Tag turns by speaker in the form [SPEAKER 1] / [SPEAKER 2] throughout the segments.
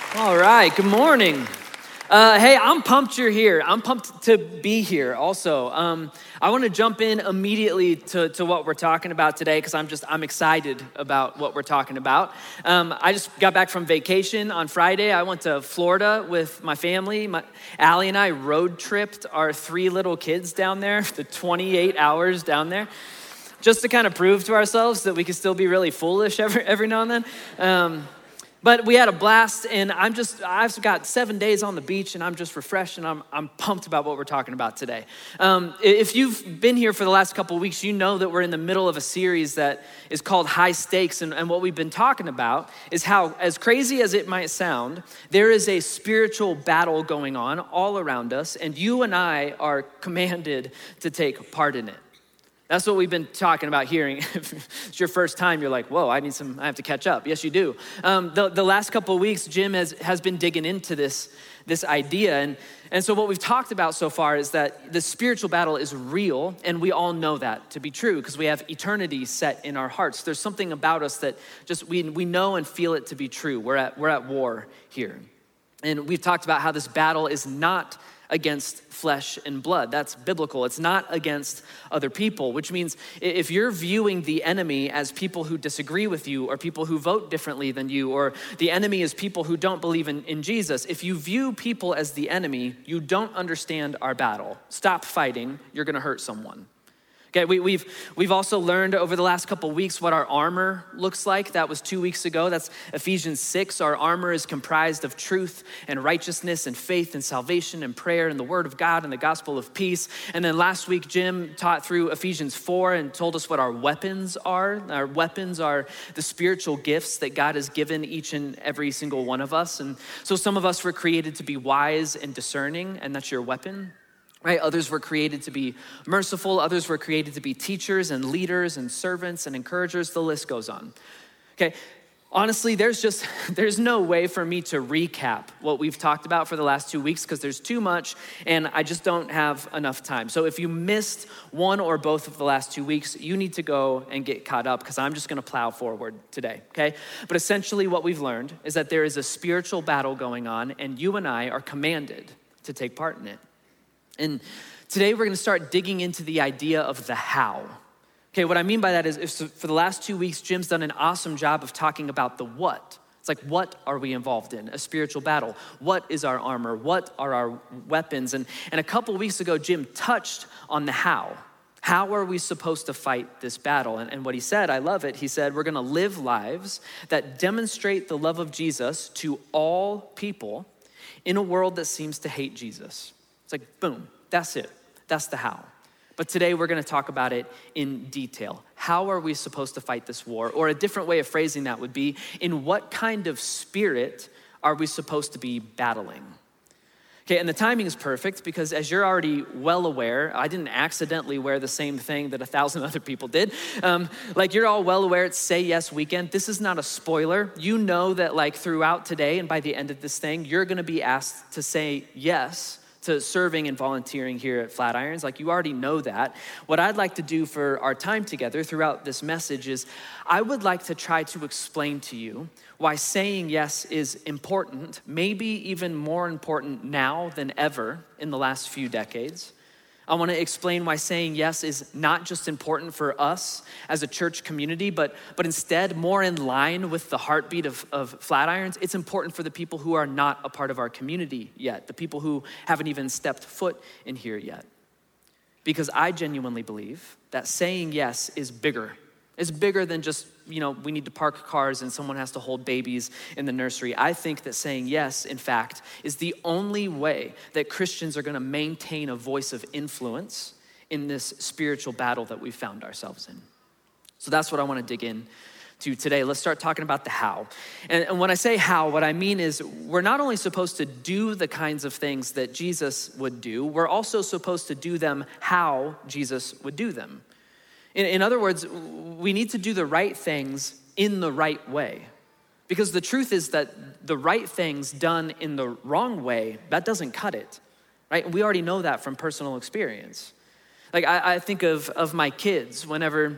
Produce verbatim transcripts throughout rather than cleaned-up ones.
[SPEAKER 1] All right, good morning. Uh, hey, I'm pumped you're here. I'm pumped to be here also. Um, I want to jump in immediately to, to what we're talking about today because I'm just, I'm excited about what we're talking about. Um, I just got back from vacation on Friday. I went to Florida with my family. My, Allie and I road tripped our three little kids down there, the twenty-eight hours down there, just to kind of prove to ourselves that we can still be really foolish every, every now and then. Um, But we had a blast, and I'm just, I've got seven days on the beach, and I'm just refreshed, and I'm I'm pumped about what we're talking about today. Um, if you've been here for the last couple of weeks, you know that we're in the middle of a series that is called High Stakes, and, and what we've been talking about is how, as crazy as it might sound, there is a spiritual battle going on all around us, and you and I are commanded to take part in it. That's what we've been talking about hearing. If it's your first time, you're like, whoa, I need some, I have to catch up. Yes, you do. Um, the, the last couple of weeks, Jim has, has been digging into this, this idea. And, and so what we've talked about so far is that the spiritual battle is real, and we all know that to be true because we have eternity set in our hearts. There's something about us that just, we, we know and feel it to be true. We're at, we're at war here. And we've talked about how this battle is not against flesh and blood. That's biblical. It's not against other people, which means if you're viewing the enemy as people who disagree with you or people who vote differently than you, or the enemy is people who don't believe in, in Jesus, if you view people as the enemy, you don't understand our battle. Stop fighting. You're going to hurt someone. Okay, we, we've we've also learned over the last couple of weeks what our armor looks like. That was two weeks ago. That's Ephesians six. Our armor is comprised of truth and righteousness and faith and salvation and prayer and the word of God and the gospel of peace. And then last week, Jim taught through Ephesians four and told us what our weapons are. Our weapons are the spiritual gifts that God has given each and every single one of us. And so some of us were created to be wise and discerning, and that's your weapon. Right? Others were created to be merciful. Others were created to be teachers and leaders and servants and encouragers. The list goes on. Okay. Honestly, there's just, there's no way for me to recap what we've talked about for the last two weeks because there's too much and I just don't have enough time. So if you missed one or both of the last two weeks, you need to go and get caught up because I'm just going to plow forward today, okay? But essentially what we've learned is that there is a spiritual battle going on and you and I are commanded to take part in it. And today we're gonna start digging into the idea of the how. Okay, what I mean by that is if, for the last two weeks, Jim's done an awesome job of talking about the what. It's like, what are we involved in? A spiritual battle. What is our armor? What are our weapons? And, and a couple weeks ago, Jim touched on the how. How are we supposed to fight this battle? And, and what he said, I love it. He said, we're gonna live lives that demonstrate the love of Jesus to all people in a world that seems to hate Jesus. It's like, boom, that's it. That's the how. But today we're gonna talk about it in detail. How are we supposed to fight this war? Or a different way of phrasing that would be, in what kind of spirit are we supposed to be battling? Okay, and the timing is perfect because as you're already well aware, I didn't accidentally wear the same thing that a thousand other people did. Um, like you're all well aware it's Say Yes Weekend. This is not a spoiler. You know that like throughout today and by the end of this thing, you're gonna be asked to say yes to serving and volunteering here at Flatirons. Like you already know that. What I'd like to do for our time together throughout this message is I would like to try to explain to you why saying yes is important, maybe even more important now than ever in the last few decades. I want to explain why saying yes is not just important for us as a church community, but, but instead more in line with the heartbeat of, of Flatirons. It's important for the people who are not a part of our community yet, the people who haven't even stepped foot in here yet. Because I genuinely believe that saying yes is bigger. It's bigger than just, you know, we need to park cars and someone has to hold babies in the nursery. I think that saying yes, in fact, is the only way that Christians are gonna maintain a voice of influence in this spiritual battle that we've found ourselves in. So that's what I wanna dig in to today. Let's start talking about the how. And, and when I say how, what I mean is we're not only supposed to do the kinds of things that Jesus would do, we're also supposed to do them how Jesus would do them. In, in other words, we need to do the right things in the right way. Because the truth is that the right things done in the wrong way, that doesn't cut it, right? We already know that from personal experience. Like I, I think of, of my kids whenever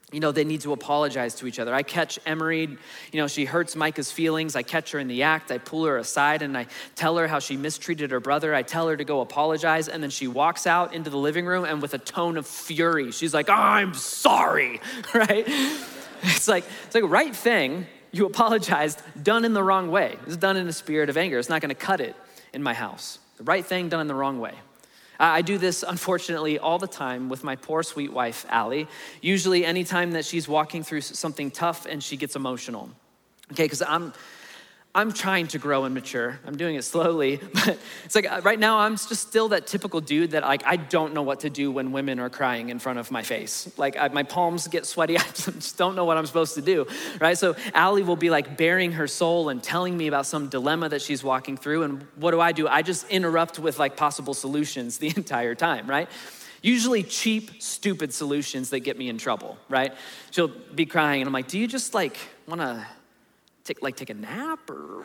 [SPEAKER 1] you know, they need to apologize to each other. I catch Emery, you know, she hurts Micah's feelings. I catch her in the act. I pull her aside and I tell her how she mistreated her brother. I tell her to go apologize. And then she walks out into the living room and with a tone of fury, she's like, I'm sorry, right? It's like, it's like right thing, you apologized, done in the wrong way. It's done in a spirit of anger. It's not gonna cut it in my house. The right thing done in the wrong way. I do this, unfortunately, all the time with my poor, sweet wife, Allie. Usually anytime that she's walking through something tough and she gets emotional. Okay, because I'm I'm trying to grow and mature. I'm doing it slowly, but it's like right now I'm just still that typical dude that like I don't know what to do when women are crying in front of my face. Like I, my palms get sweaty. I just don't know what I'm supposed to do, right? So Allie will be like bearing her soul and telling me about some dilemma that she's walking through, and what do I do? I just interrupt with like possible solutions the entire time, right? Usually cheap, stupid solutions that get me in trouble, right? She'll be crying and I'm like, do you just like wanna Take, like take a nap or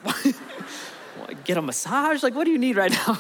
[SPEAKER 1] get a massage? Like, what do you need right now?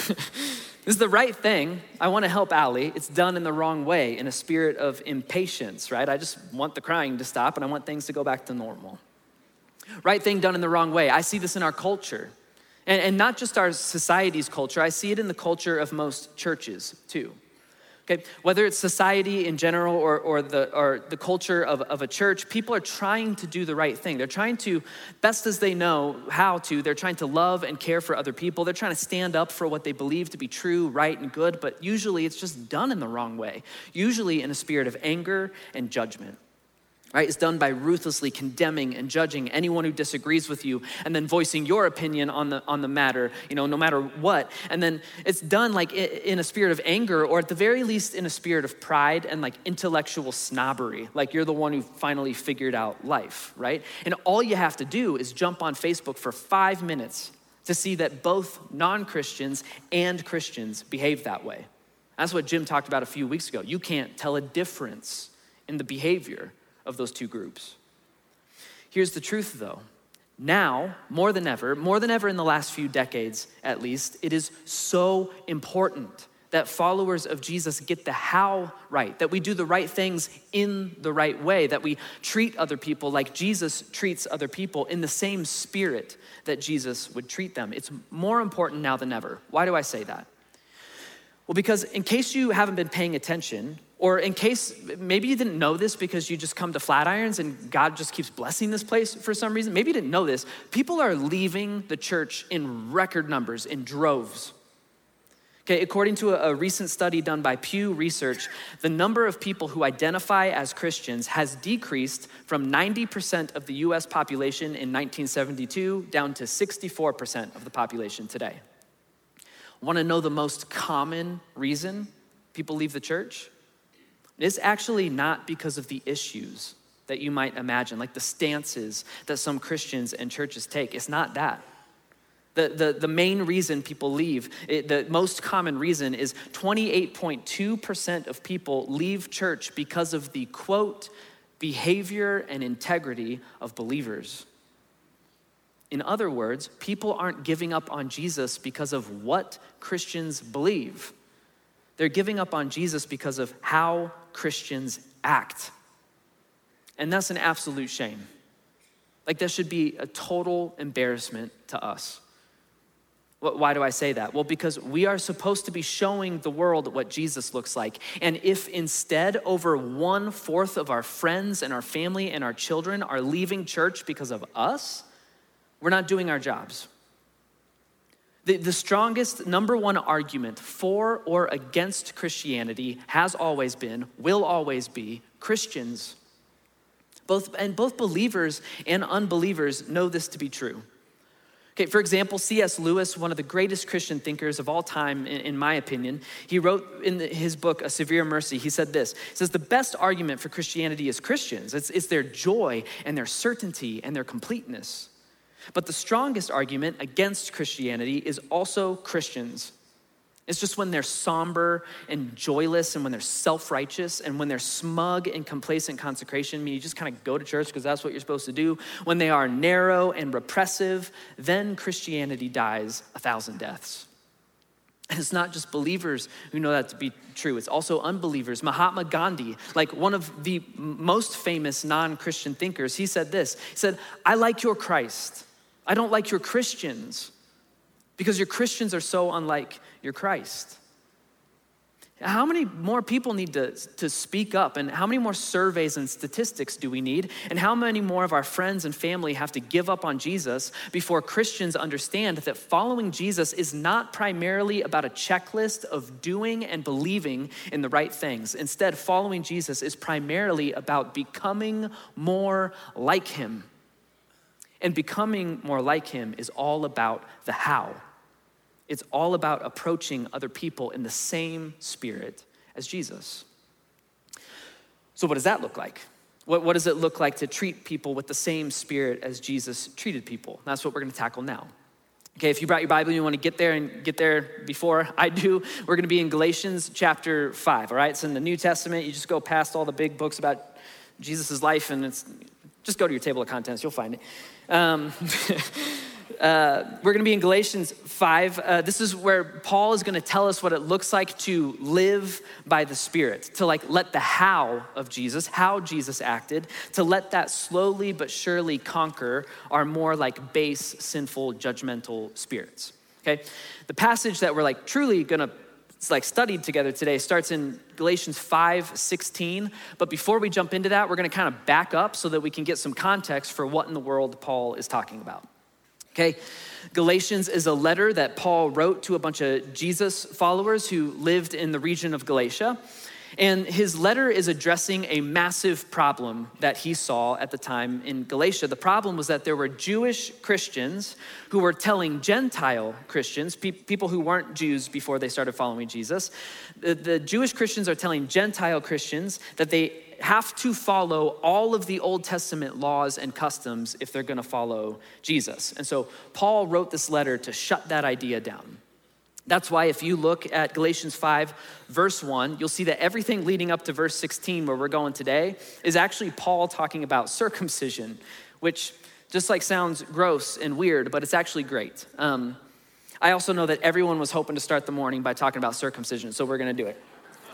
[SPEAKER 1] This is the right thing. I want to help Allie. It's done in the wrong way, in a spirit of impatience, right? I just want the crying to stop and I want things to go back to normal. Right thing done in the wrong way. I see this in our culture. And, and not just our society's culture. I see it in the culture of most churches too. Okay, whether it's society in general or, or, the, or the culture of, of a church, people are trying to do the right thing. They're trying to, best as they know how to, they're trying to love and care for other people. They're trying to stand up for what they believe to be true, right, and good, but usually it's just done in the wrong way, usually in a spirit of anger and judgment. Right? It's done by ruthlessly condemning and judging anyone who disagrees with you and then voicing your opinion on the on the matter, you know, no matter what. And then it's done like in a spirit of anger, or at the very least in a spirit of pride and like intellectual snobbery. Like you're the one who finally figured out life, right? And all you have to do is jump on Facebook for five minutes to see that both non-Christians and Christians behave that way. That's what Jim talked about a few weeks ago. You can't tell a difference in the behavior of those two groups. Here's the truth though. Now, more than ever, more than ever in the last few decades at least, it is so important that followers of Jesus get the how right, that we do the right things in the right way, that we treat other people like Jesus treats other people in the same spirit that Jesus would treat them. It's more important now than ever. Why do I say that? Well, because in case you haven't been paying attention, or in case maybe you didn't know this because you just come to Flatirons and God just keeps blessing this place for some reason. Maybe you didn't know this. People are leaving the church in record numbers, in droves. Okay, according to a, a recent study done by Pew Research, the number of people who identify as Christians has decreased from ninety percent of the U S population in nineteen seventy-two down to sixty-four percent of the population today. Want to know the most common reason people leave the church? It's actually not because of the issues that you might imagine, like the stances that some Christians and churches take. It's not that. The, the, the main reason people leave, it, the most common reason is twenty-eight point two percent of people leave church because of the, quote, behavior and integrity of believers. In other words, people aren't giving up on Jesus because of what Christians believe. They're giving up on Jesus because of how Christians act. And that's an absolute shame. Like that should be a total embarrassment to us. Why do I say that? Well, because we are supposed to be showing the world what Jesus looks like. And if instead over one fourth of our friends and our family and our children are leaving church because of us, we're not doing our jobs. The, the strongest number one argument for or against Christianity has always been, will always be, Christians. Both, and both believers and unbelievers know this to be true. Okay, for example, C S Lewis, one of the greatest Christian thinkers of all time, in, in my opinion, he wrote in the, his book, A Severe Mercy, he said this, he says, the best argument for Christianity is Christians. It's, it's their joy and their certainty and their completeness. But the strongest argument against Christianity is also Christians. It's just when they're somber and joyless and when they're self-righteous and when they're smug and complacent consecration, I mean, you just kind of go to church because that's what you're supposed to do. When they are narrow and repressive, then Christianity dies a thousand deaths. And it's not just believers who know that to be true. It's also unbelievers. Mahatma Gandhi, like one of the most famous non-Christian thinkers, he said this. He said, I like your Christ. I don't like your Christians because your Christians are so unlike your Christ. How many more people need to, to speak up, and how many more surveys and statistics do we need? And how many more of our friends and family have to give up on Jesus before Christians understand that following Jesus is not primarily about a checklist of doing and believing in the right things. Instead, following Jesus is primarily about becoming more like him. And becoming more like him is all about the how. It's all about approaching other people in the same spirit as Jesus. So what does that look like? What, what does it look like to treat people with the same spirit as Jesus treated people? That's what we're gonna tackle now. Okay, if you brought your Bible, you wanna get there and get there before I do, we're gonna be in Galatians chapter five, all right? It's in the New Testament. You just go past all the big books about Jesus' life, and it's just go to your table of contents, you'll find it. Um, Uh, we're going to be in Galatians five. Uh, this is where Paul is going to tell us what it looks like to live by the Spirit, to like let the how of Jesus, how Jesus acted, to let that slowly but surely conquer our more like base, sinful, judgmental spirits. Okay, the passage that we're like truly going to like studied together today starts in Galatians five sixteen. But before we jump into that, we're going to kind of back up so that we can get some context for what in the world Paul is talking about. Okay, Galatians is a letter that Paul wrote to a bunch of Jesus followers who lived in the region of Galatia. And his letter is addressing a massive problem that he saw at the time in Galatia. The problem was that there were Jewish Christians who were telling Gentile Christians, pe- people who weren't Jews before they started following Jesus, the, the Jewish Christians are telling Gentile Christians that they have to follow all of the Old Testament laws and customs if they're gonna follow Jesus. And so Paul wrote this letter to shut that idea down. That's why if you look at Galatians five, verse one, you'll see that everything leading up to verse sixteen, where we're going today, is actually Paul talking about circumcision, which just like sounds gross and weird, but it's actually great. Um, I also know that everyone was hoping to start the morning by talking about circumcision, so we're gonna do it.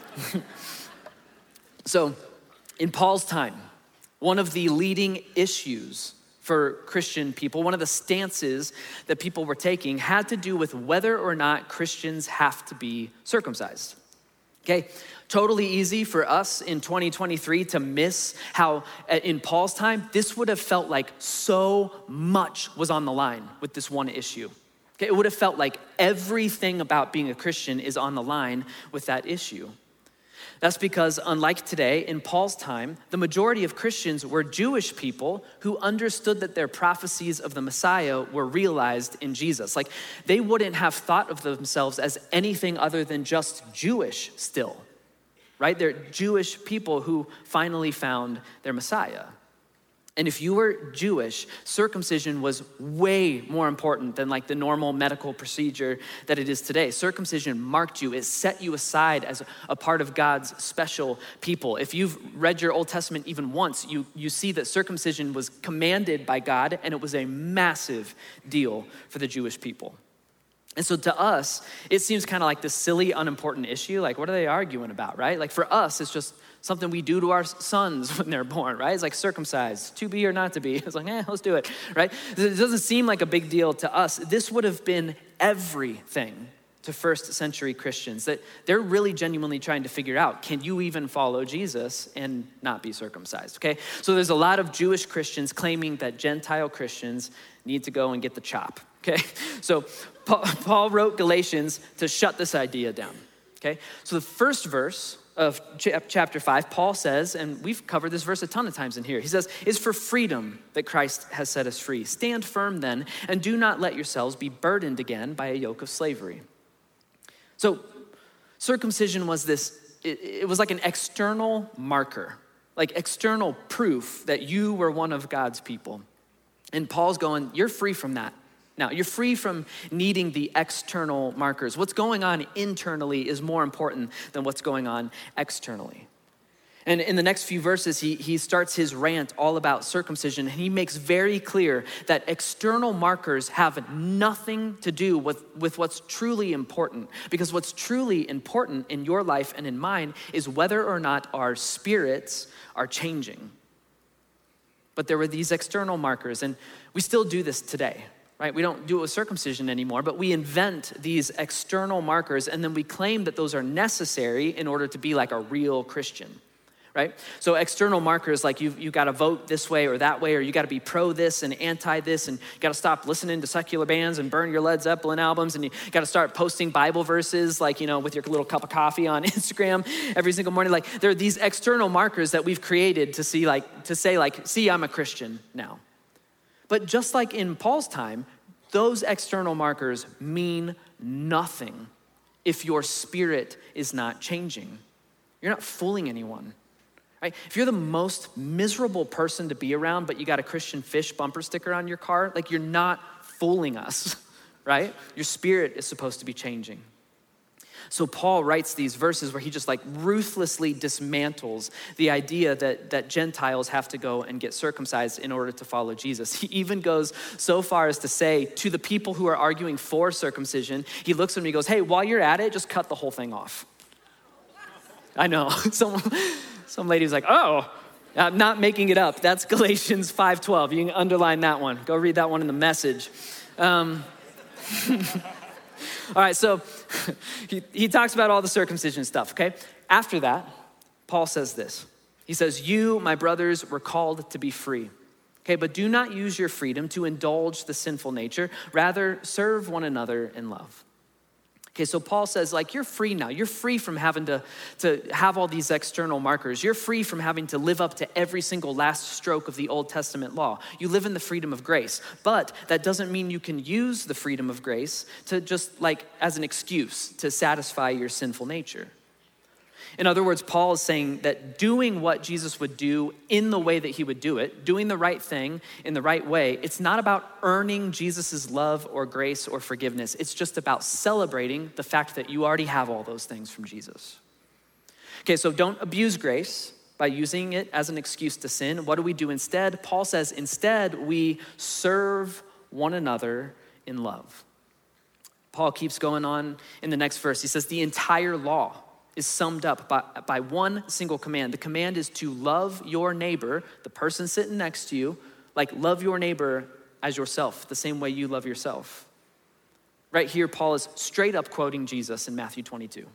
[SPEAKER 1] So, in Paul's time, one of the leading issues for Christian people, one of the stances that people were taking had to do with whether or not Christians have to be circumcised. Okay, totally easy for us in twenty twenty-three to miss how in Paul's time, this would have felt like so much was on the line with this one issue. Okay, it would have felt like everything about being a Christian is on the line with that issue. That's because, unlike today, in Paul's time, the majority of Christians were Jewish people who understood that their prophecies of the Messiah were realized in Jesus. Like, they wouldn't have thought of themselves as anything other than just Jewish still, right? They're Jewish people who finally found their Messiah. And if you were Jewish, circumcision was way more important than like the normal medical procedure that it is today. Circumcision marked you. It set you aside as a part of God's special people. If you've read your Old Testament even once, you, you see that circumcision was commanded by God, and it was a massive deal for the Jewish people. And so to us, it seems kind of like this silly, unimportant issue. Like, what are they arguing about, right? Like for us, it's just something we do to our sons when they're born, right? It's like circumcised, to be or not to be. It's like, eh, let's do it, right? It doesn't seem like a big deal to us. This would have been everything to first century Christians, that they're really genuinely trying to figure out, can you even follow Jesus and not be circumcised, okay? So there's a lot of Jewish Christians claiming that Gentile Christians need to go and get the chop, okay? So Paul wrote Galatians to shut this idea down, okay? So the first verse of chapter five, Paul says, and we've covered this verse a ton of times in here, he says, it's for freedom that Christ has set us free. Stand firm then, and do not let yourselves be burdened again by a yoke of slavery. So circumcision was this, it, it was like an external marker, like external proof that you were one of God's people. And Paul's going, you're free from that. Now, you're free from needing the external markers. What's going on internally is more important than what's going on externally. And in the next few verses, he, he starts his rant all about circumcision. And he makes very clear that external markers have nothing to do with, with what's truly important. Because what's truly important in your life and in mine is whether or not our spirits are changing. But there were these external markers, and we still do this today, right? We don't do it with circumcision anymore, but we invent these external markers, and then we claim that those are necessary in order to be like a real Christian. Right? So external markers like you've, you've got to vote this way or that way, or you got to be pro this and anti this, and you got to stop listening to secular bands and burn your Led Zeppelin albums, and you got to start posting Bible verses like, you know, with your little cup of coffee on Instagram every single morning. Like there are these external markers that we've created to see like, to say like, see, I'm a Christian now. But just like in Paul's time, those external markers mean nothing if your spirit is not changing. You're not fooling anyone. Right? If you're the most miserable person to be around, but you got a Christian Fish bumper sticker on your car, like you're not fooling us, right? Your spirit is supposed to be changing. So Paul writes these verses where he just like ruthlessly dismantles the idea that, that Gentiles have to go and get circumcised in order to follow Jesus. He even goes so far as to say to the people who are arguing for circumcision, he looks at them and he goes, hey, while you're at it, just cut the whole thing off. I know, some, some lady was like, oh, I'm not making it up. That's Galatians five twelve. You can underline that one. Go read that one in the Message. Um, all right, so he, he talks about all the circumcision stuff, okay? After that, Paul says this. He says, you, my brothers, were called to be free. Okay, but do not use your freedom to indulge the sinful nature. Rather, serve one another in love. Okay, so Paul says, like, you're free now. You're free from having to, to have all these external markers. You're free from having to live up to every single last stroke of the Old Testament law. You live in the freedom of grace. But that doesn't mean you can use the freedom of grace to just, like, as an excuse to satisfy your sinful nature. In other words, Paul is saying that doing what Jesus would do in the way that he would do it, doing the right thing in the right way, it's not about earning Jesus's love or grace or forgiveness. It's just about celebrating the fact that you already have all those things from Jesus. Okay, so don't abuse grace by using it as an excuse to sin. What do we do instead? Paul says, instead, we serve one another in love. Paul keeps going on in the next verse. He says, the entire law is summed up by, by one single command. The command is to love your neighbor, the person sitting next to you, like love your neighbor as yourself, the same way you love yourself. Right here, Paul is straight up quoting Jesus in Matthew twenty-two.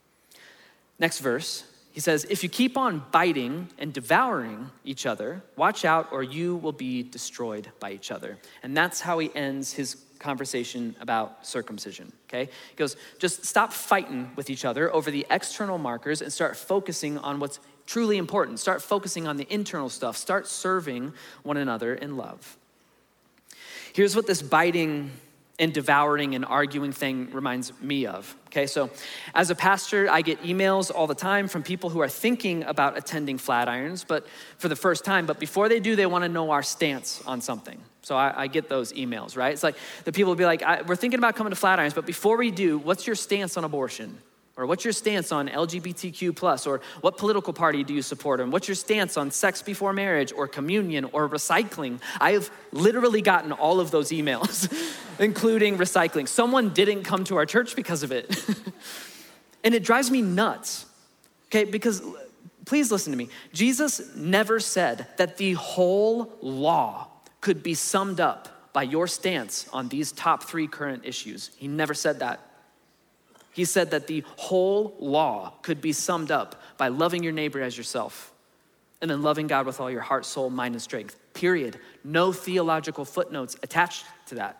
[SPEAKER 1] Next verse, he says, if you keep on biting and devouring each other, watch out or you will be destroyed by each other. And that's how he ends his conversation about circumcision, okay? He goes, just stop fighting with each other over the external markers and start focusing on what's truly important. Start focusing on the internal stuff. Start serving one another in love. Here's what this biting and devouring and arguing thing reminds me of, okay? So as a pastor, I get emails all the time from people who are thinking about attending Flatirons, but for the first time, but before they do, they wanna know our stance on something. So I, I get those emails, right? It's like the people will be like, I, we're thinking about coming to Flatirons, but before we do, what's your stance on abortion? Or what's your stance on L G B T Q plus? Or what political party do you support? And what's your stance on sex before marriage or communion or recycling? I have literally gotten all of those emails, including recycling. Someone didn't come to our church because of it. And it drives me nuts, okay? Because please listen to me. Jesus never said that the whole law could be summed up by your stance on these top three current issues. He never said that. He said that the whole law could be summed up by loving your neighbor as yourself and then loving God with all your heart, soul, mind, and strength, period. No theological footnotes attached to that.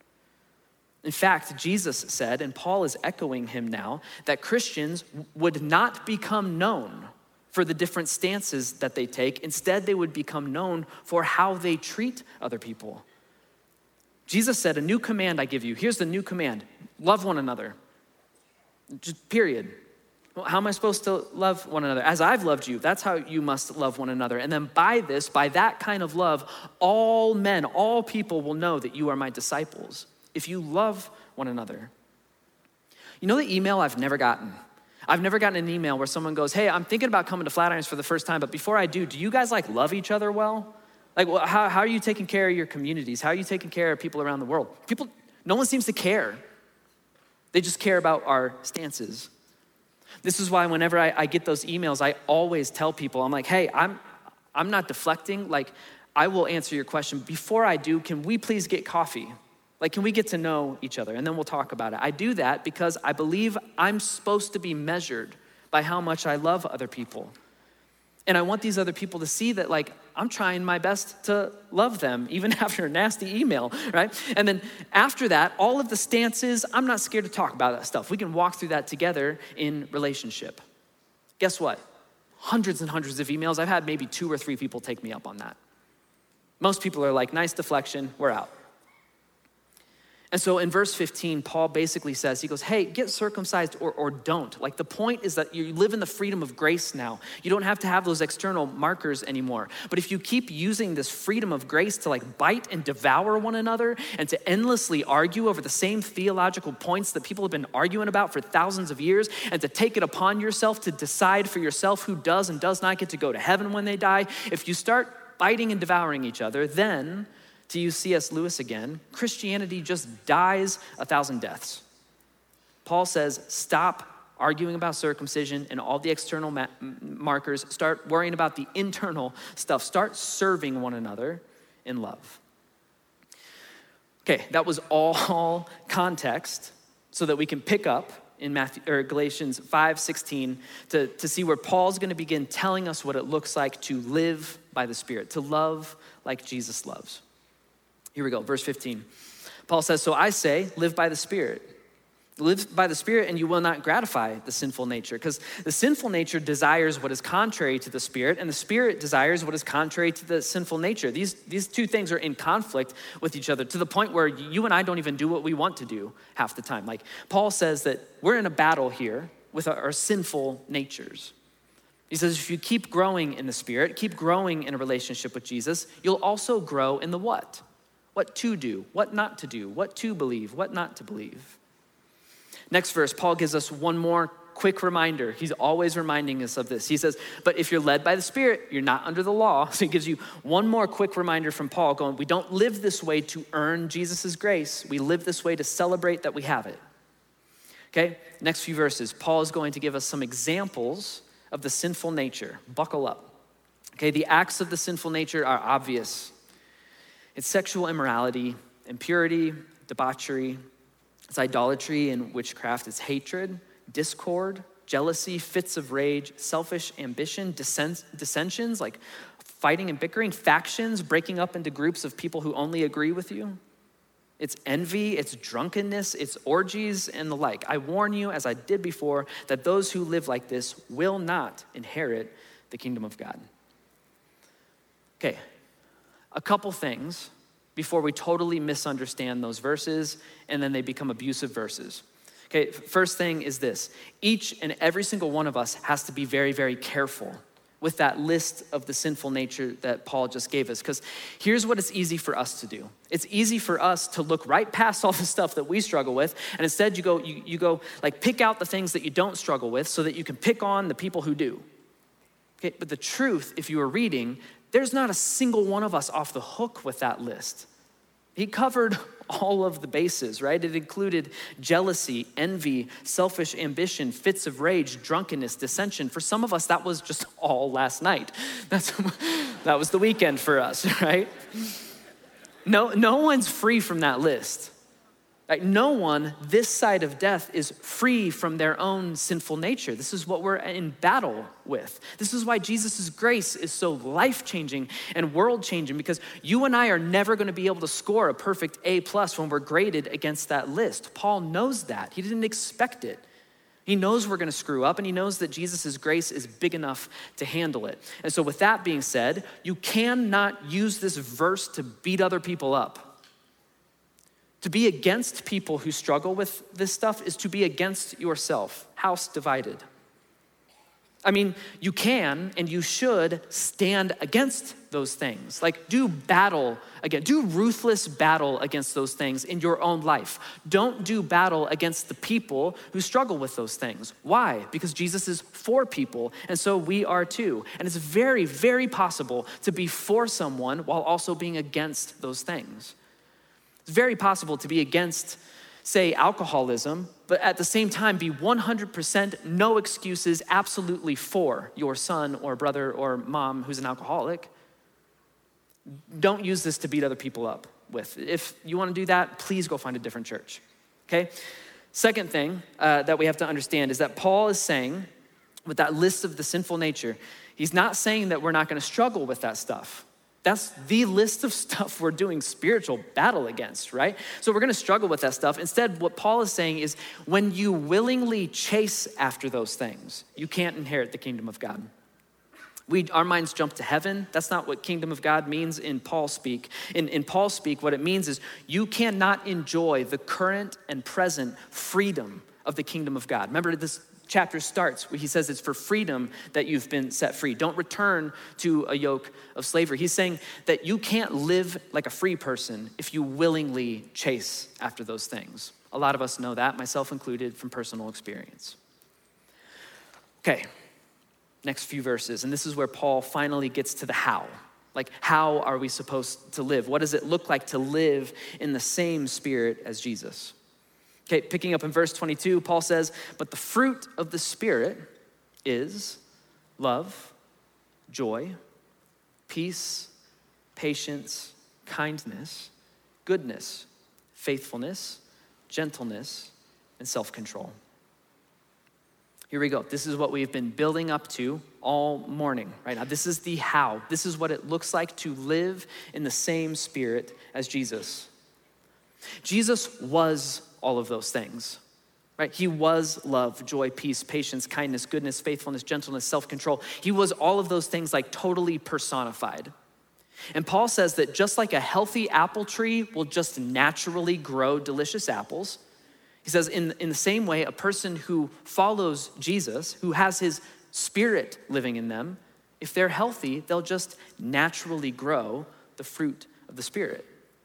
[SPEAKER 1] In fact, Jesus said, and Paul is echoing him now, that Christians would not become known for the different stances that they take. Instead, they would become known for how they treat other people. Jesus said, a new command I give you. Here's the new command. Love one another. Just period. Well, how am I supposed to love one another? As I've loved you, that's how you must love one another. And then by this, by that kind of love, all men, all people will know that you are my disciples if you love one another. You know the email I've never gotten? I've never gotten an email where someone goes, hey, I'm thinking about coming to Flatirons for the first time, but before I do, do you guys like love each other well? Like, well, how, how are you taking care of your communities? How are you taking care of people around the world? People, no one seems to care. They just care about our stances. This is why whenever I, I get those emails, I always tell people, I'm like, hey, I'm, I'm not deflecting. Like, I will answer your question. Before I do, can we please get coffee? Like, can we get to know each other? And then we'll talk about it. I do that because I believe I'm supposed to be measured by how much I love other people. And I want these other people to see that, like, I'm trying my best to love them, even after a nasty email, right? And then after that, all of the stances, I'm not scared to talk about that stuff. We can walk through that together in relationship. Guess what? Hundreds and hundreds of emails. I've had maybe two or three people take me up on that. Most people are like, nice deflection, we're out. And so in verse fifteen, Paul basically says, he goes, hey, get circumcised or, or don't. Like, the point is that you live in the freedom of grace now. You don't have to have those external markers anymore. But if you keep using this freedom of grace to like bite and devour one another and to endlessly argue over the same theological points that people have been arguing about for thousands of years, and to take it upon yourself to decide for yourself who does and does not get to go to heaven when they die, if you start biting and devouring each other, then, to use C S Lewis again, Christianity just dies a thousand deaths. Paul says, stop arguing about circumcision and all the external ma- markers. Start worrying about the internal stuff. Start serving one another in love. Okay, that was all context so that we can pick up in Matthew, or Galatians five sixteen to, to see where Paul's gonna begin telling us what it looks like to live by the Spirit, to love like Jesus loves. Here we go, verse fifteen. Paul says, so I say, live by the Spirit. Live by the Spirit and you will not gratify the sinful nature, because the sinful nature desires what is contrary to the Spirit, and the Spirit desires what is contrary to the sinful nature. These, these two things are in conflict with each other to the point where you and I don't even do what we want to do half the time. Like, Paul says that we're in a battle here with our, our sinful natures. He says, if you keep growing in the Spirit, keep growing in a relationship with Jesus, you'll also grow in the what? What to do, what not to do, what to believe, what not to believe. Next verse, Paul gives us one more quick reminder. He's always reminding us of this. He says, but if you're led by the Spirit, you're not under the law. So he gives you one more quick reminder from Paul going, we don't live this way to earn Jesus's grace. We live this way to celebrate that we have it. Okay, next few verses, Paul is going to give us some examples of the sinful nature. Buckle up. Okay, the acts of the sinful nature are obvious. It's sexual immorality, impurity, debauchery. It's idolatry and witchcraft. It's hatred, discord, jealousy, fits of rage, selfish ambition, dissens- dissensions, like fighting and bickering, factions, breaking up into groups of people who only agree with you. It's envy, it's drunkenness, it's orgies, and the like. I warn you, as I did before, that those who live like this will not inherit the kingdom of God. Okay. A couple things before we totally misunderstand those verses and then they become abusive verses. Okay, first thing is this. Each and every single one of us has to be very, very careful with that list of the sinful nature that Paul just gave us, because here's what it's easy for us to do. It's easy for us to look right past all the stuff that we struggle with, and instead you go, you, you go like pick out the things that you don't struggle with so that you can pick on the people who do. Okay, but the truth, if you are reading, there's not a single one of us off the hook with that list. He covered all of the bases, right? It included jealousy, envy, selfish ambition, fits of rage, drunkenness, dissension. For some of us, that was just all last night. That's, that was the weekend for us, right? No, no one's free from that list. Like, no one this side of death is free from their own sinful nature. This is what we're in battle with. This is why Jesus' grace is so life-changing and world-changing, because you and I are never going to be able to score a perfect A plus when we're graded against that list. Paul knows that. He didn't expect it. He knows we're going to screw up, and he knows that Jesus' grace is big enough to handle it. And so with that being said, you cannot use this verse to beat other people up. To be against people who struggle with this stuff is to be against yourself. House divided. I mean, you can and you should stand against those things. Like do battle again, do ruthless battle against those things in your own life. Don't do battle against the people who struggle with those things. Why? Because Jesus is for people, and so we are too. And it's very, very possible to be for someone while also being against those things. It's very possible to be against, say, alcoholism, but at the same time be one hundred percent no excuses, absolutely for your son or brother or mom who's an alcoholic. Don't use this to beat other people up with. If you want to do that, please go find a different church, okay? Second thing uh, that we have to understand is that Paul is saying, with that list of the sinful nature, he's not saying that we're not going to struggle with that stuff. That's the list of stuff we're doing spiritual battle against, right? So we're gonna struggle with that stuff. Instead, what Paul is saying is when you willingly chase after those things, you can't inherit the kingdom of God. We, our minds jump to heaven. That's not what kingdom of God means in Paul speak. In, in Paul speak, what it means is you cannot enjoy the current and present freedom of the kingdom of God. Remember, this chapter starts where he says it's for freedom that you've been set free. Don't return to a yoke of slavery. He's saying that you can't live like a free person if you willingly chase after those things. A lot of us know that, myself included, from personal experience. Okay, next few verses, and this is where Paul finally gets to the how. Like, how are we supposed to live? What does it look like to live in the same spirit as Jesus? Okay, picking up in verse twenty-two, Paul says, but the fruit of the Spirit is love, joy, peace, patience, kindness, goodness, faithfulness, gentleness, and self-control. Here we go. This is what we've been building up to all morning, right? Now, this is the how. This is what it looks like to live in the same spirit as Jesus. Jesus was all of those things, right? He was love, joy, peace, patience, kindness, goodness, faithfulness, gentleness, self-control. He was all of those things like totally personified. And Paul says that just like a healthy apple tree will just naturally grow delicious apples, he says in, in the same way, a person who follows Jesus, who has his spirit living in them, if they're healthy, they'll just naturally grow the fruit of the Spirit.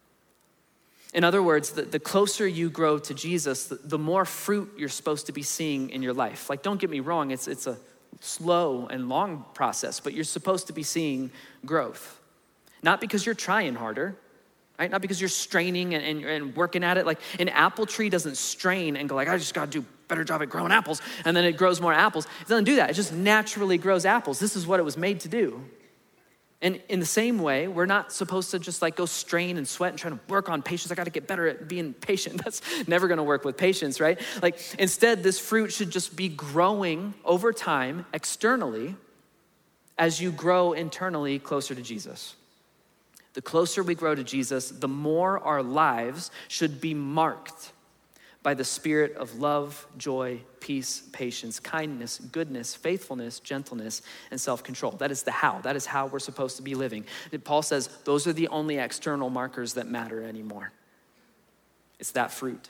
[SPEAKER 1] In other words, the, the closer you grow to Jesus, the, the more fruit you're supposed to be seeing in your life. Like, don't get me wrong, it's, it's a slow and long process, but you're supposed to be seeing growth. Not because you're trying harder, right? Not because you're straining and, and, and working at it. Like, an apple tree doesn't strain and go like, I just gotta do a better job at growing apples, and then it grows more apples. It doesn't do that. It just naturally grows apples. This is what it was made to do. And in the same way, we're not supposed to just like go strain and sweat and try to work on patience. I got to get better at being patient. That's never going to work with patience, right? Like, instead, this fruit should just be growing over time externally as you grow internally closer to Jesus. The closer we grow to Jesus, the more our lives should be marked by the spirit of love, joy, peace, patience, kindness, goodness, faithfulness, gentleness, and self-control. That is the how. That is how we're supposed to be living. And Paul says those are the only external markers that matter anymore. It's that fruit.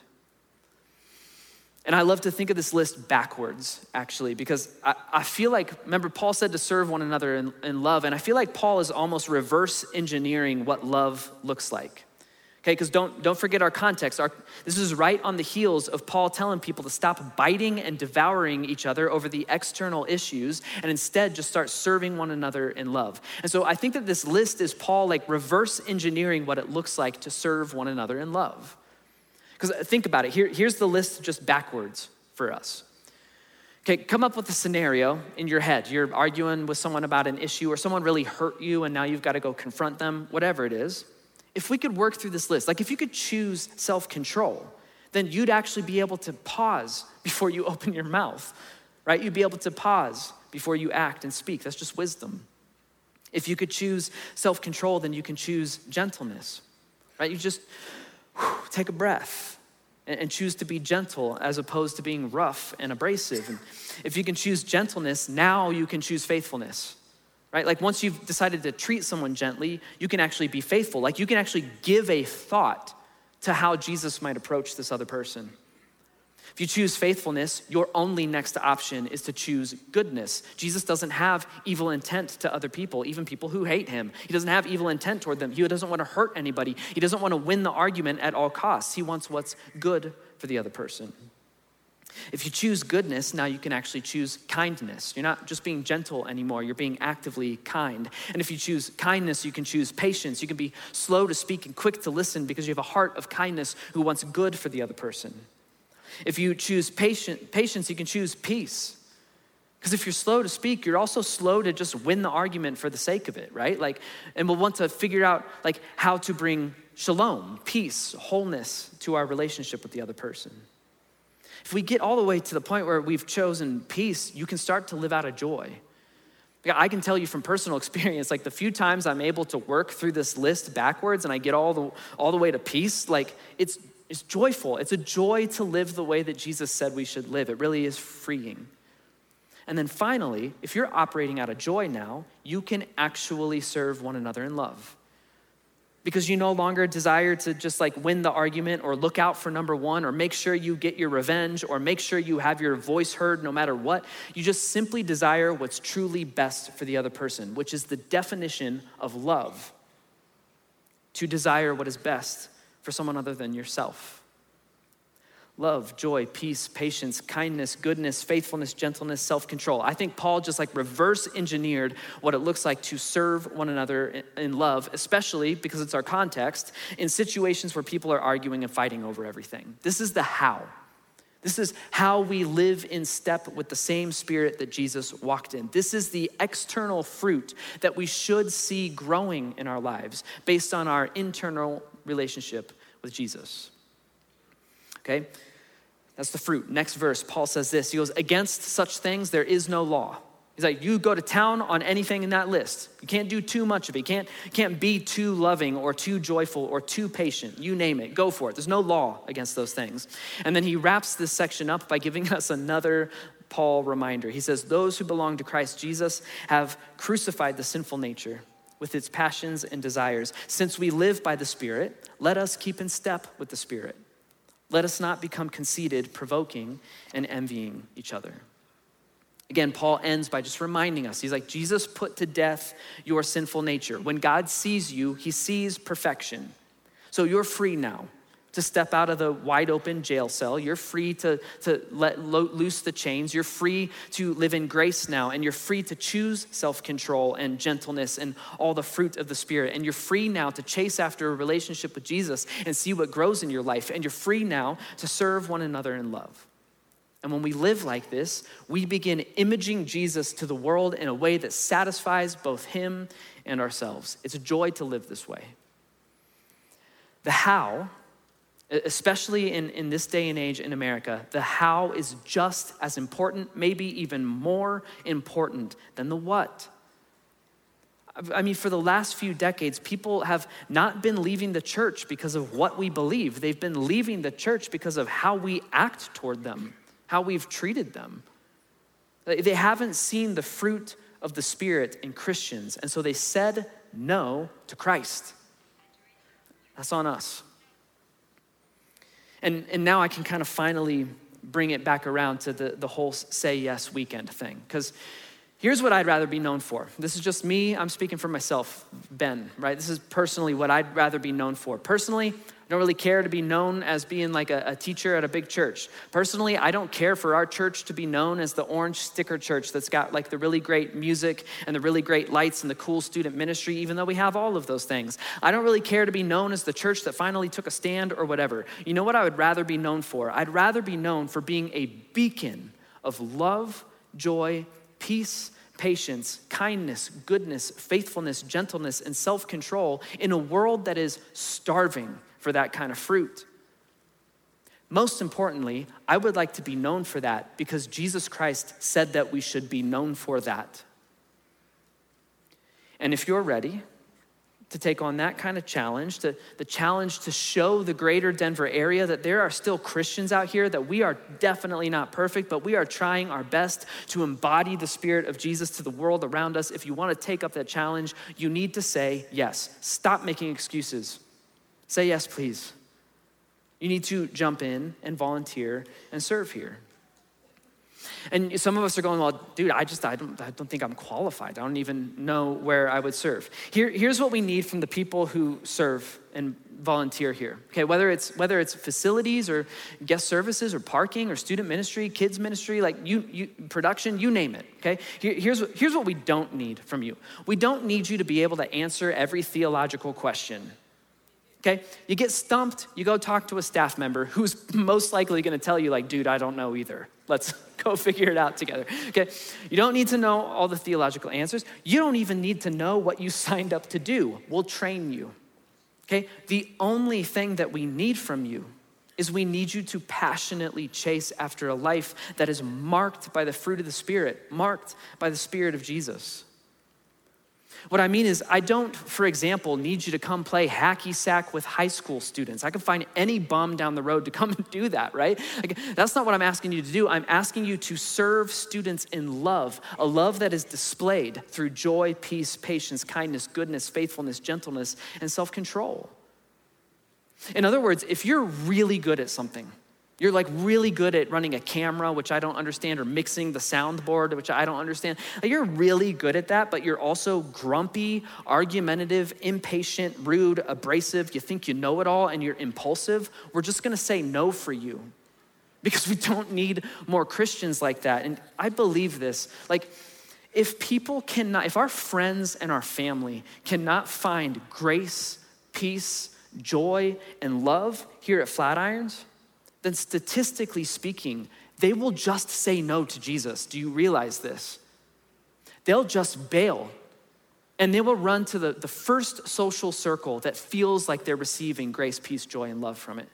[SPEAKER 1] And I love to think of this list backwards, actually, because I, I feel like, remember, Paul said to serve one another in, in love, and I feel like Paul is almost reverse engineering what love looks like. Okay, because don't, don't forget our context. Our, this is right on the heels of Paul telling people to stop biting and devouring each other over the external issues and instead just start serving one another in love. And so I think that this list is Paul like reverse engineering what it looks like to serve one another in love. Because think about it, Here, here's the list just backwards for us. Okay, come up with a scenario in your head. You're arguing with someone about an issue or someone really hurt you and now you've got to go confront them, whatever it is. If we could work through this list, like if you could choose self-control, then you'd actually be able to pause before you open your mouth, right? You'd be able to pause before you act and speak. That's just wisdom. If you could choose self-control, then you can choose gentleness, right? You just whew, take a breath and, and choose to be gentle as opposed to being rough and abrasive. And if you can choose gentleness, now you can choose faithfulness. Right? Like once you've decided to treat someone gently, you can actually be faithful. Like you can actually give a thought to how Jesus might approach this other person. If you choose faithfulness, your only next option is to choose goodness. Jesus doesn't have evil intent to other people, even people who hate him. He doesn't have evil intent toward them. He doesn't want to hurt anybody. He doesn't want to win the argument at all costs. He wants what's good for the other person. If you choose goodness, now you can actually choose kindness. You're not just being gentle anymore, you're being actively kind. And if you choose kindness, you can choose patience. You can be slow to speak and quick to listen because you have a heart of kindness who wants good for the other person. If you choose patient, patience, you can choose peace. Because if you're slow to speak, you're also slow to just win the argument for the sake of it, right? Like, and we'll want to figure out like how to bring shalom, peace, wholeness to our relationship with the other person. If we get all the way to the point where we've chosen peace, you can start to live out of joy. I can tell you from personal experience, like the few times I'm able to work through this list backwards and I get all the all the way to peace, like it's it's joyful. It's a joy to live the way that Jesus said we should live. It really is freeing. And then finally, if you're operating out of joy now, you can actually serve one another in love. Because you no longer desire to just like win the argument or look out for number one or make sure you get your revenge or make sure you have your voice heard no matter what. You just simply desire what's truly best for the other person, which is the definition of love. To desire what is best for someone other than yourself. Love, joy, peace, patience, kindness, goodness, faithfulness, gentleness, self-control. I think Paul just like reverse engineered what it looks like to serve one another in love, especially because it's our context, in situations where people are arguing and fighting over everything. This is the how. This is how we live in step with the same spirit that Jesus walked in. This is the external fruit that we should see growing in our lives based on our internal relationship with Jesus. Okay, that's the fruit. Next verse, Paul says this. He goes, against such things, there is no law. He's like, you go to town on anything in that list. You can't do too much of it. You can't, you can't be too loving or too joyful or too patient. You name it, go for it. There's no law against those things. And then he wraps this section up by giving us another Paul reminder. He says, those who belong to Christ Jesus have crucified the sinful nature with its passions and desires. Since we live by the Spirit, let us keep in step with the Spirit. Let us not become conceited, provoking, and envying each other. Again, Paul ends by just reminding us. He's like, Jesus put to death your sinful nature. When God sees you, he sees perfection. So you're free now to step out of the wide open jail cell. You're free to, to let lo- loose the chains. You're free to live in grace now, and you're free to choose self-control and gentleness and all the fruit of the Spirit. And you're free now to chase after a relationship with Jesus and see what grows in your life. And you're free now to serve one another in love. And when we live like this, we begin imaging Jesus to the world in a way that satisfies both him and ourselves. It's a joy to live this way. The how, especially in, in this day and age in America, the how is just as important, maybe even more important than the what. I mean, for the last few decades, people have not been leaving the church because of what we believe. They've been leaving the church because of how we act toward them, how we've treated them. They haven't seen the fruit of the Spirit in Christians, and so they said no to Christ. That's on us. And, and now I can kind of finally bring it back around to the, the whole Say Yes weekend thing. Because here's what I'd rather be known for. This is just me. I'm speaking for myself, Ben, right? This is personally what I'd rather be known for. Personally, I don't really care to be known as being like a, a teacher at a big church. Personally, I don't care for our church to be known as the orange sticker church that's got like the really great music and the really great lights and the cool student ministry, even though we have all of those things. I don't really care to be known as the church that finally took a stand or whatever. You know what I would rather be known for? I'd rather be known for being a beacon of love, joy, peace, patience, kindness, goodness, faithfulness, gentleness, and self-control in a world that is starving for that kind of fruit. Most importantly, I would like to be known for that because Jesus Christ said that we should be known for that. And if you're ready to take on that kind of challenge, to, the challenge to show the greater Denver area that there are still Christians out here, that we are definitely not perfect, but we are trying our best to embody the Spirit of Jesus to the world around us. If you want to take up that challenge, you need to say yes. Stop making excuses. Say yes, please. You You need to jump in and volunteer and serve here. And some of us are going, well, dude, I just, I don't, I don't think I'm qualified. I don't even know where I would serve. Here, here's what we need from the people who serve and volunteer here. Okay, whether it's whether it's facilities or guest services or parking or student ministry, kids ministry, like you, you production, you name it. Okay, Here, here's what, here's what we don't need from you. We don't need you to be able to answer every theological question. Okay, you get stumped, you go talk to a staff member who's most likely gonna tell you like, dude, I don't know either. Let's go figure it out together, okay? You don't need to know all the theological answers. You don't even need to know what you signed up to do. We'll train you, okay? The only thing that we need from you is we need you to passionately chase after a life that is marked by the fruit of the Spirit, marked by the Spirit of Jesus. What I mean is, I don't, for example, need you to come play hacky sack with high school students. I can find any bum down the road to come and do that, right? Like, that's not what I'm asking you to do. I'm asking you to serve students in love, a love that is displayed through joy, peace, patience, kindness, goodness, faithfulness, gentleness, and self-control. In other words, if you're really good at something, you're like really good at running a camera, which I don't understand, or mixing the soundboard, which I don't understand. Like, you're really good at that, but you're also grumpy, argumentative, impatient, rude, abrasive. You think you know it all and you're impulsive. We're just gonna say no for you because we don't need more Christians like that. And I believe this. Like, if people cannot, if our friends and our family cannot find grace, peace, joy, and love here at Flatirons, then statistically speaking, they will just say no to Jesus. Do you realize this? They'll just bail, and they will run to the, the first social circle that feels like they're receiving grace, peace, joy, and love from it.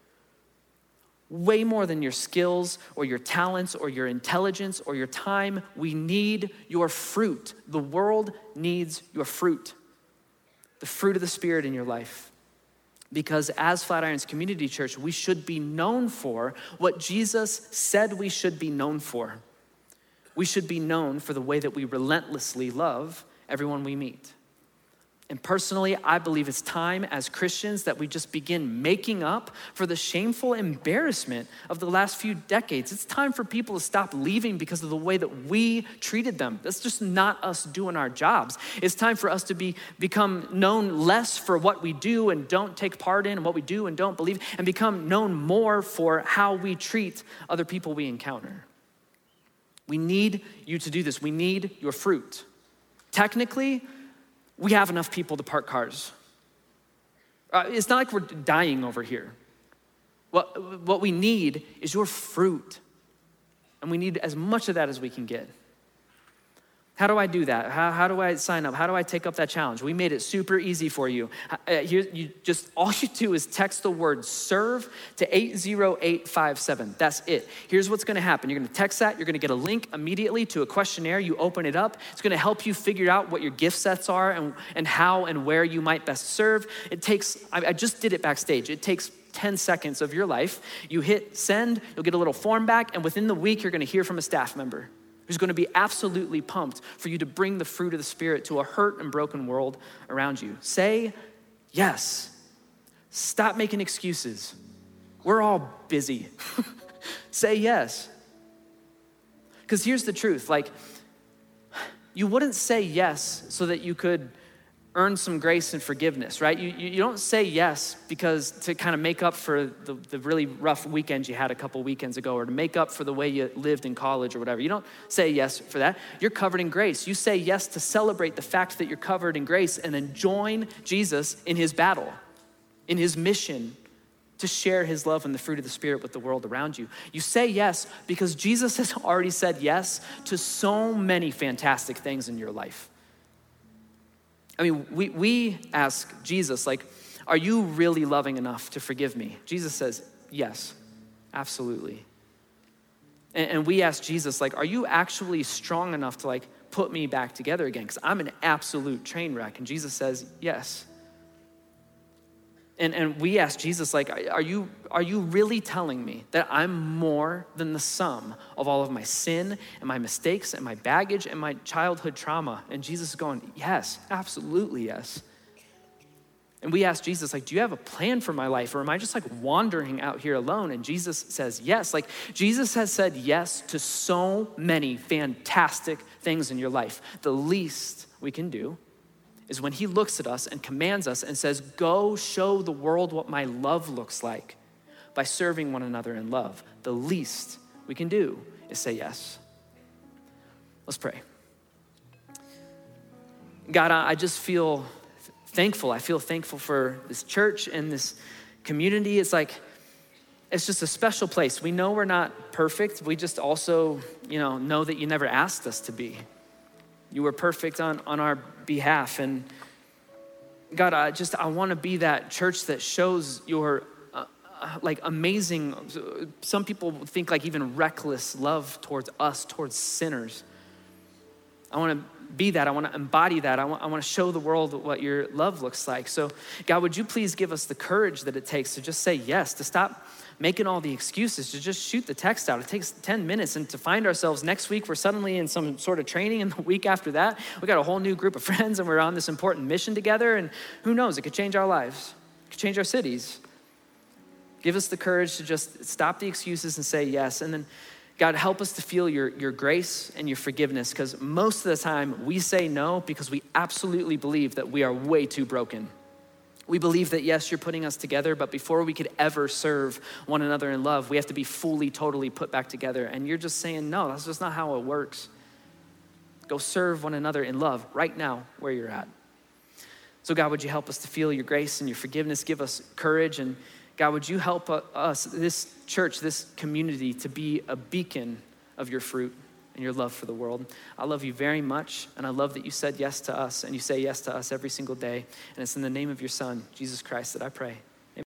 [SPEAKER 1] Way more than your skills or your talents or your intelligence or your time, we need your fruit. The world needs your fruit, the fruit of the Spirit in your life. Because as Flatirons Community Church, we should be known for what Jesus said we should be known for. We should be known for the way that we relentlessly love everyone we meet. And personally, I believe it's time as Christians that we just begin making up for the shameful embarrassment of the last few decades. It's time for people to stop leaving because of the way that we treated them. That's just not us doing our jobs. It's time for us to be become known less for what we do and don't take part in and what we do and don't believe, and become known more for how we treat other people we encounter. We need you to do this. We need your fruit. Technically, we have enough people to park cars. Uh, it's not like we're dying over here. What, what we need is your fruit. And we need as much of that as we can get. How do I do that? How, how do I sign up? How do I take up that challenge? We made it super easy for you. Uh, here, you just all you do is text the word serve to eight zero eight five seven. That's it. Here's what's gonna happen. You're gonna text that. You're gonna get a link immediately to a questionnaire. You open it up. It's gonna help you figure out what your gift sets are and, and how and where you might best serve. It takes, I, I just did it backstage. It takes ten seconds of your life. You hit send, you'll get a little form back, and within the week, you're gonna hear from a staff member who's gonna be absolutely pumped for you to bring the fruit of the Spirit to a hurt and broken world around you. Say yes. Stop making excuses. We're all busy. Say yes. Because here's the truth, like, you wouldn't say yes so that you could earn some grace and forgiveness, right? You, you, you don't say yes because to kind of make up for the, the really rough weekend you had a couple weekends ago, or to make up for the way you lived in college or whatever. You don't say yes for that. You're covered in grace. You say yes to celebrate the fact that you're covered in grace and then join Jesus in his battle, in his mission to share his love and the fruit of the Spirit with the world around you. You say yes because Jesus has already said yes to so many fantastic things in your life. I mean, we, we ask Jesus, like, are you really loving enough to forgive me? Jesus says, yes, absolutely. And, and we ask Jesus, like, are you actually strong enough to, like, put me back together again? Because I'm an absolute train wreck. And Jesus says, yes. And, and we ask Jesus, like, are you, are you really telling me that I'm more than the sum of all of my sin and my mistakes and my baggage and my childhood trauma? And Jesus is going, yes, absolutely yes. And we ask Jesus, like, do you have a plan for my life? Or am I just like wandering out here alone? And Jesus says yes. Like, Jesus has said yes to so many fantastic things in your life. The least we can do is when he looks at us and commands us and says, go show the world what my love looks like by serving one another in love. The least we can do is say yes. Let's pray. God, I just feel thankful. I feel thankful for this church and this community. It's like, it's just a special place. We know we're not perfect. We just also, you know, know that you never asked us to be. You were perfect on, on our behalf. And God, I just, I want to be that church that shows your uh, uh, like amazing, some people think like even reckless love towards us, towards sinners. I want to be that. I want to embody that. I want, I want to show the world what your love looks like. So God, would you please give us the courage that it takes to just say yes, to stop making all the excuses, to just shoot the text out. It takes ten minutes, and to find ourselves next week, we're suddenly in some sort of training, and the week after that, we got a whole new group of friends, and we're on this important mission together, and who knows, it could change our lives. It could change our cities. Give us the courage to just stop the excuses and say yes. And then God, help us to feel your, your grace and your forgiveness, because most of the time we say no because we absolutely believe that we are way too broken. We believe that, yes, you're putting us together, but before we could ever serve one another in love, we have to be fully, totally put back together. And you're just saying, no, that's just not how it works. Go serve one another in love right now where you're at. So God, would you help us to feel your grace and your forgiveness? Give us courage. And God, would you help us, this church, this community, to be a beacon of your fruit and your love for the world. I love you very much, and I love that you said yes to us, and you say yes to us every single day. And it's in the name of your Son, Jesus Christ, that I pray.